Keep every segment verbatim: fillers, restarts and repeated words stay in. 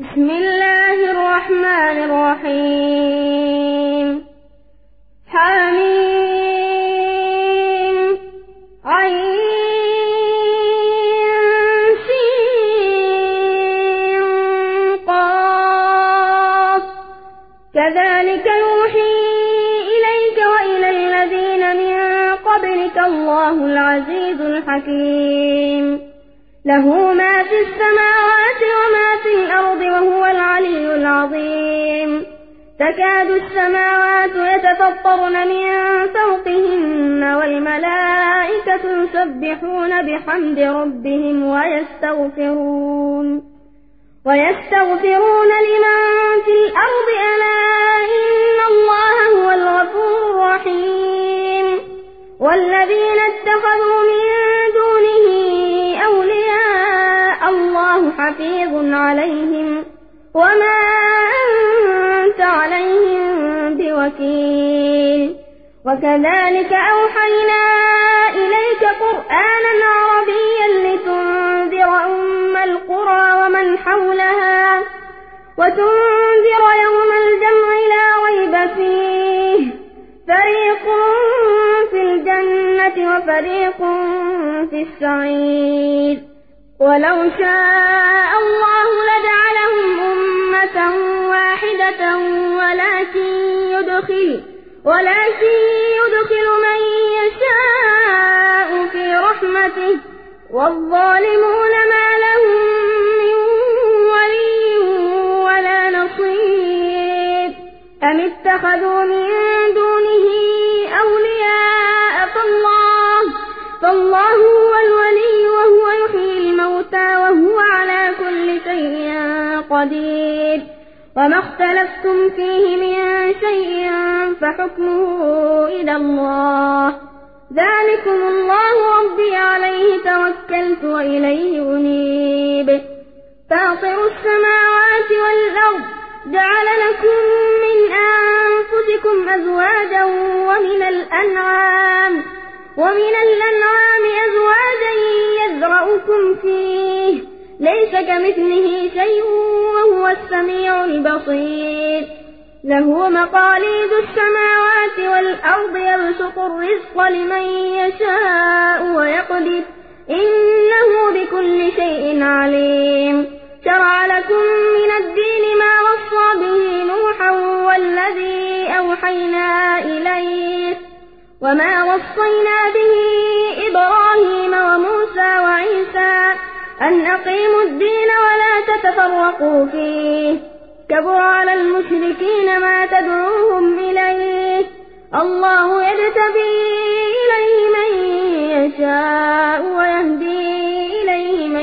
بسم الله الرحمن الرحيم حميم عين سين قاف كذلك يوحي إليك وإلى الذين من قبلك الله العزيز الحكيم له ما في السماوات وما في الأرض وهو العلي العظيم تكاد السماوات يتفطرن من فوقهن والملائكة يسبحون بحمد ربهم ويستغفرون ويستغفرون لمن في الأرض ألا إن الله هو الغفور الرحيم والذين اتخذوا من دونه أولياء الله حفيظ عليهم وما أنت عليهم بوكيل وكذلك أوحينا إليك قرآنا عربيا لتنذر أم القرى ومن حولها وتنذر يوم الجمع لا ريب فيه فريق في الجنة وفريق في السعير ولو شاء الله لجعلهم أمة واحدة ولكن يدخل ولكن يدخل من يشاء في رحمته والظالمون ما لهم من ولي ولا نصير أم اتخذوا من دونه أولياء فالله فالله هو الولي وهو يحيي الموتى وهو على كل شيء قدير وما اختلفتم فيه من شيء فحكمه إلى الله ذلكم الله ربي عليه توكلت وإليه أنيب فاطر السماوات والأرض جعل لكم من أنفسكم أزواجا ومن الأنعام ومن الأنعام أزواجا يذرأكم فيه ليس كمثله شيء وهو السميع البصير له مقاليد السماوات والأرض يبسط الرزق لمن يشاء ويقدر إنه بكل شيء عليم شرع لكم من الدين ما وصى به نوحا والذي أوحينا إليه وما وصينا به إبراهيم وموسى وعيسى أن أقيموا الدين ولا تتفرقوا فيه كبر على المشركين ما تدعوهم إليه الله يجتبي إليه من يشاء ويهدي إليه من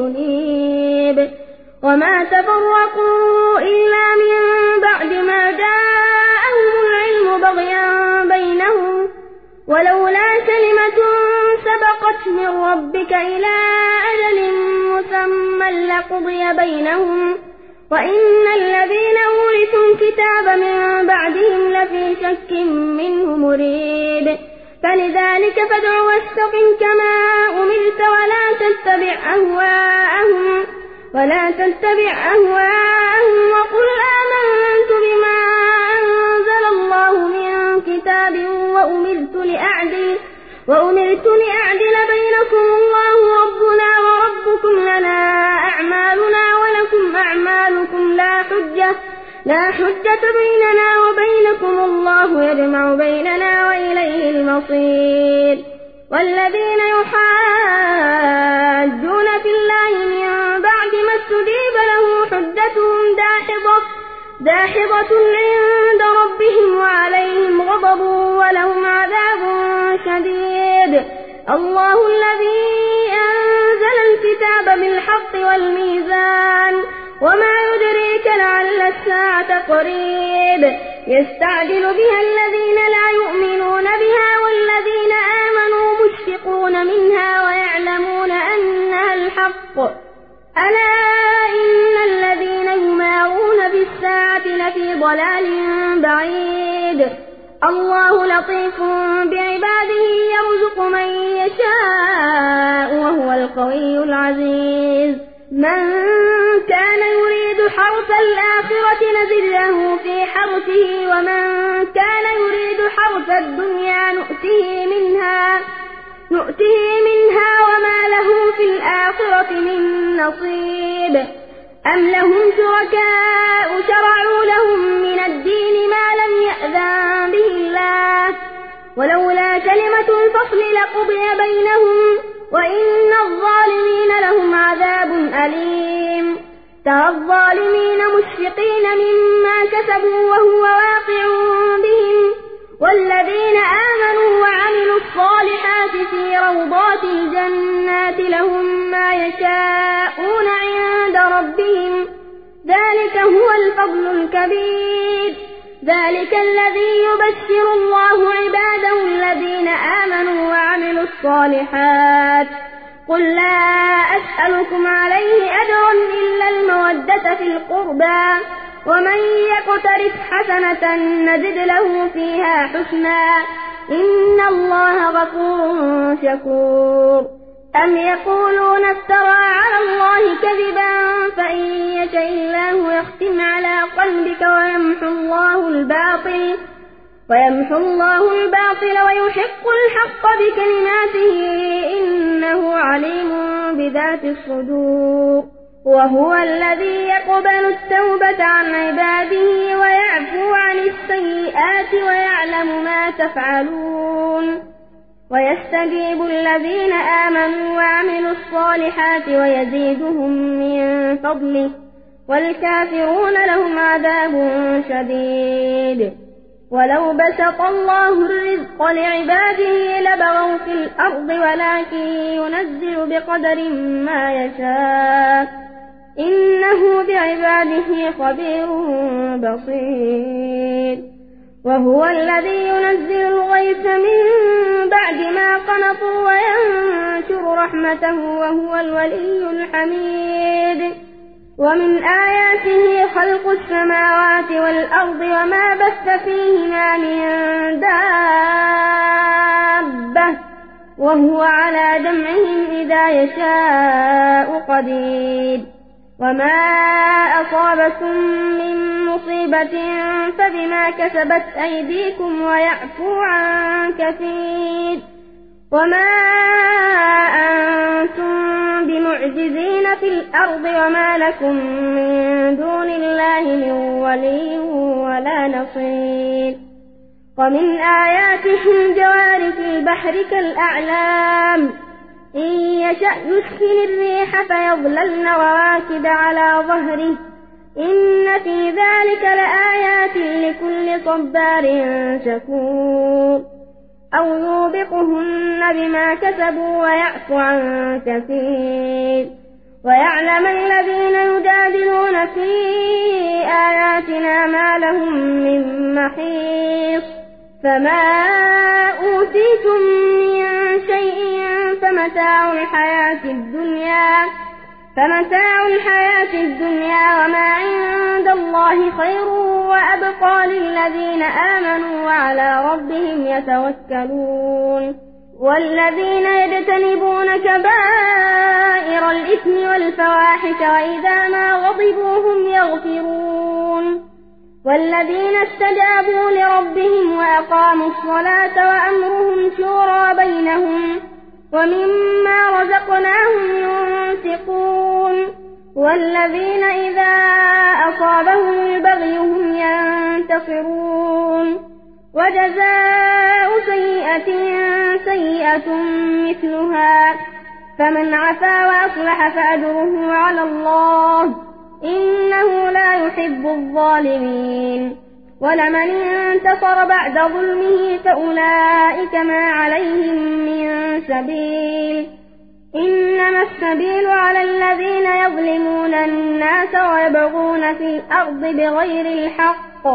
ينيب وما تفرقوا إلا من بعد ما جاءهم العلم بغيا بينهم ولولا كلمة سبقت من ربك إلى أجل مسمى لقضي بينهم وإن الذين أورثوا الكتاب من بعدهم لفي شك منه مريب فلذلك فادع واستقم كما أمرت ولا تتبع أهواءهم ولا تتبع أهواءهم وقل آمنت بما أنزل الله من كتاب وأمرت لأعدل وأمرت لأعدل بينكم الله ربنا وربكم لنا أعمالنا ولكم أعمالكم لا حجة لا حجة بيننا وبينكم الله يجمع بيننا وإليه المصير والذين يحاجون في الله من بعد ما استجيب له حجتهم داحضة داحضة عند ربهم وعليهم غضب ولهم عذاب شديد الله الذي أنزل الكتاب بالحق والميزان وما يدريك لعل الساعة قريب يستعجل بها الذين لا يؤمنون بها والذين آمنوا مشفقون منها ويعلمون أنها الحق ألا إن الذين يمارون بالساعة لفي ضلال بعيد الله لطيف بعباده يرزق من يشاء وهو القوي العزيز من كان يريد حرث الآخرة نزد له في حرثه ومن كان يريد حرث الدنيا نؤته منها نؤته منها وما له في الآخرة من نصيب أم لهم شركاء شرعوا لهم من الدين ما لم يأذن به الله ولولا كلمة الفصل لقضي بينهم وإن الظالمين لهم عذاب أليم ترى الظالمين مشفقين مما كسبوا وهو واقع بهم والذين آمنوا وعملوا الصالحات في روضات الجنات لهم ما يشاءون عند ربهم ذلك هو الفضل الكبير ذلك الذي يبشر الله عباده الذين آمنوا وعملوا الصالحات قل لا أسألكم عليه أجرا إلا المودة في القربى ومن يقترف حسنة نزد له فيها حسنا إن الله غفور شكور أم يقولون افترى على الله كذبا فإن يشاء الله يختم على قلبك ويمحو الله الباطل ويمحو الله الباطل ويحق الحق بكلماته إنه عليم بذات الصدور وهو الذي يقبل التوبة عن عباده ويعفو عن السيئات ويعلم ما تفعلون ويستجيب الذين آمنوا وعملوا الصالحات ويزيدهم من فضله والكافرون لهم عذاب شديد ولو بسط الله الرزق لعباده لبغوا في الأرض ولكن ينزل بقدر ما يشاء إنه بعباده خبير بصير وهو الذي ينزل الغيث من بعد ما قنطوا وينشر رحمته وهو الولي الحميد ومن آياته خلق السماوات والأرض وما بث فيهما من دابة وهو على جمعهم إذا يشاء قدير وما أصابكم من مصيبة فبما كسبت أيديكم ويعفو عن كثير وما أنتم بمعجزين في الأرض وما لكم من دون الله من ولي ولا نصير ومن آياته الجوار في البحر كالأعلام إن يشأ يسكن الريح فيظللن رواكد على ظهره إن في ذلك لآيات لكل صبار شكور أو يوبقهن بما كسبوا ويعفو عن كثير ويعلم الذين يجادلون في آياتنا ما لهم من محيص فما أوتيتم من شيء فمتاع الحياة الدنيا فمتاع الحياة الدنيا وما عند الله خير وأبقى للذين آمنوا وعلى ربهم يتوكلون والذين يجتنبون كبائر الإثم والفواحش وإذا ما غضبوا هم يغفرون والذين استجابوا لربهم وأقاموا الصلاة وأمرهم شورى بينهم ومما رزقناهم ينفقون والذين إذا أصابهم البغي هم ينتصرون وجزاء سيئة سيئة مثلها فمن عفا وأصلح فأجره على الله إنه لا يحب الظالمين ولمن انتصر بعد ظلمه فأولئك ما عليهم من سبيل إنما السبيل على الذين يظلمون الناس ويبغون في الأرض بغير الحق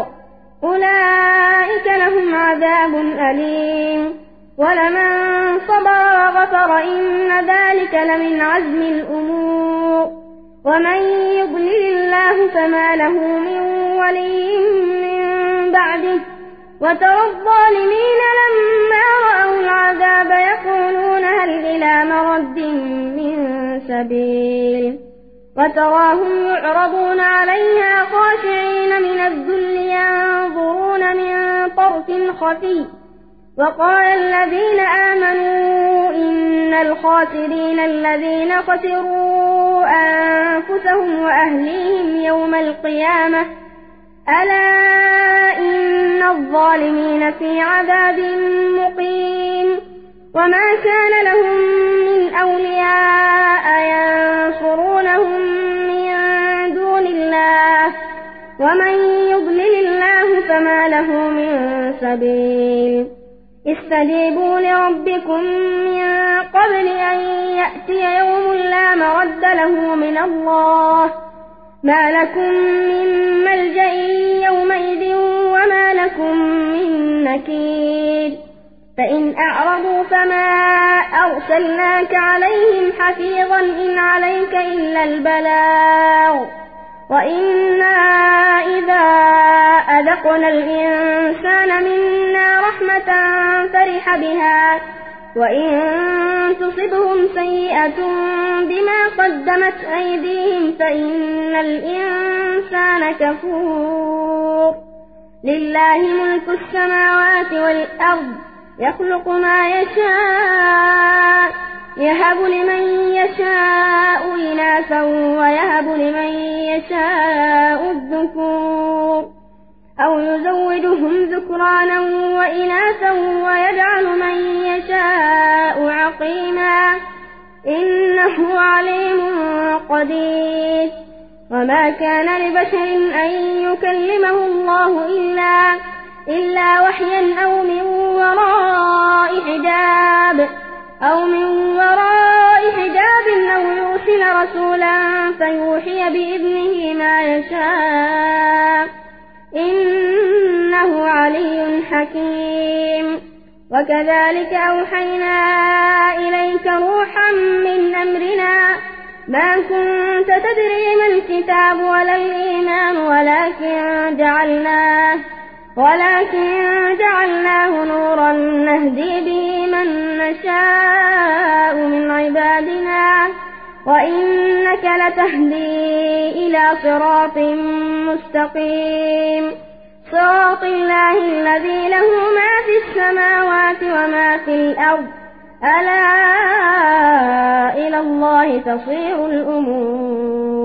أولئك لهم عذاب أليم ولمن صبر وغفر إن ذلك لمن عزم الأمور ومن يضلل الله فما له من ولي من بعده وترى الظالمين لما رأوا العذاب يقولون هل إلى مرد من سبيل وتراهم يعرضون عليها خاشعين من الذل ينظرون من طرف خفي وقال الذين آمنوا إن الخاسرين الذين خسروا أنفسهم وأهليهم يوم القيامة ألا إن الظالمين في عذاب مقيم وما كان لهم من أولياء ينصرونهم من دون الله ومن يضلل الله فما له من سبيل استجيبوا لربكم من قبل أن يأتي يوم لا مرد له من الله ما لكم من ملجأ يومئذ وما لكم من نكير فإن أعرضوا فما أرسلناك عليهم حفيظا إن عليك إلا البلاغ وإنا إذا أذقنا الإنسان منا رحمة فرح بها وإن تصبهم سيئة بما قدمت أيديهم فإن الإنسان كفور لله ملك السماوات والأرض يخلق ما يشاء يهب لمن يشاء إناثا ويهب لمن يشاء الذكور أو يزودهم ذكرانا وإناثا ويجعل من يشاء عقيما إنه عليم قدير وما كان لبشر أن يكلمه الله إلا إلا وحيا أو من وراء حجاب أو من وراء حجاب أو يرسل رسولا فيوحي بإذنه ما يشاء إنه علي حكيم وكذلك أوحينا إليك روحا من أمرنا ما كنت تدري ما الكتاب ولا الإيمان ولكن جعلناه ولكن جعلناه نورا نهدي به من نشاء من عبادنا وإنك لتهدي إلى صراط مستقيم صراط الله الذي له ما في السماوات وما في الأرض ألا إلى الله تصير الأمور